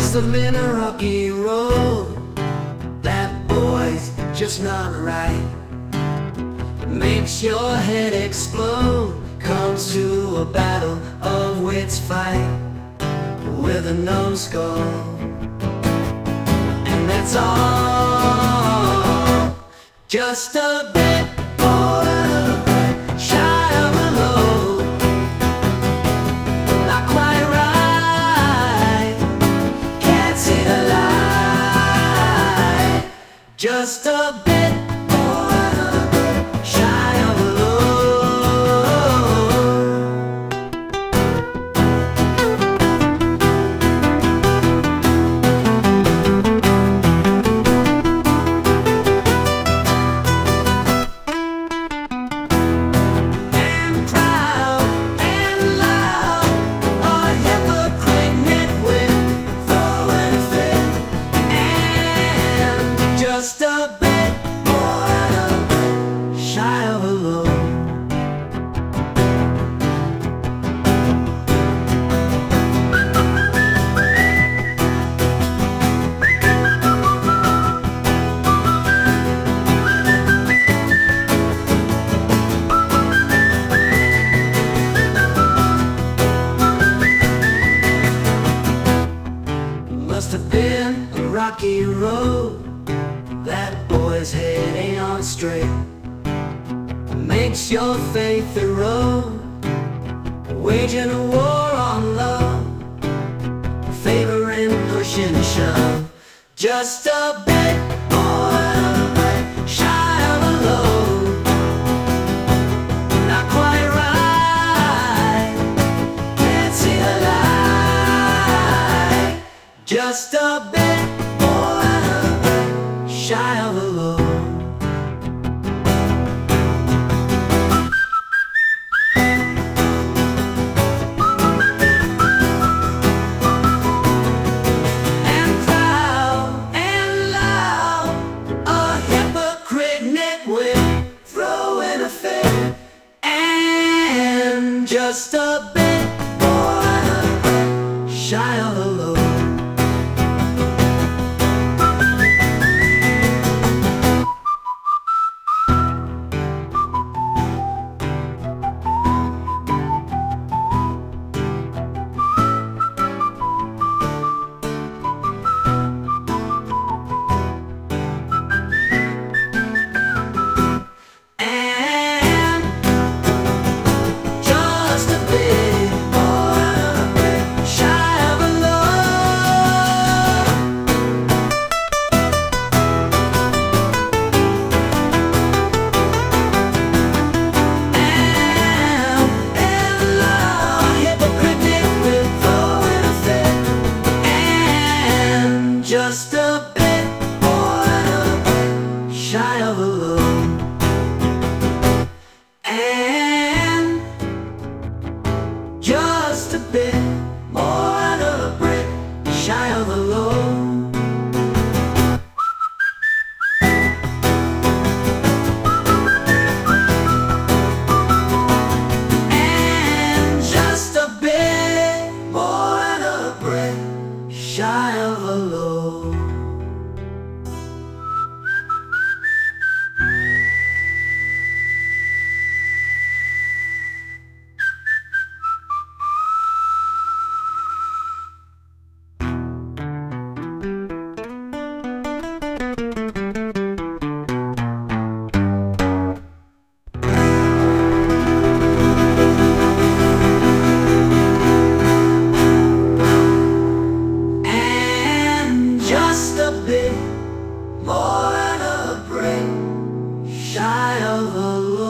Must have been a rocky road. That boy's just not right. Makes your head explode. Comes to a battle of wits fight with a no score. And that's all. Just a bit more shy of a low. Not quite right. Can't see the light. Just a bit more shy of a low. Just a bit more shy of a low. Must have been a rocky road. That boy's head ain't on straight. Makes your faith erode. Waging a war on love. Favoring push and shove. Just a bit more shy of a low. Not quite right. Can't see the light. Just a bit shy of a low. And proud and loud, a hypocrite nitwit throwing a fit. And just a bit more shy of a low. Just a bit more shy of a low. And just a bit more than a brick shy of a low. And just a bit more than a brick shy of a low. More than a brick shy of a low.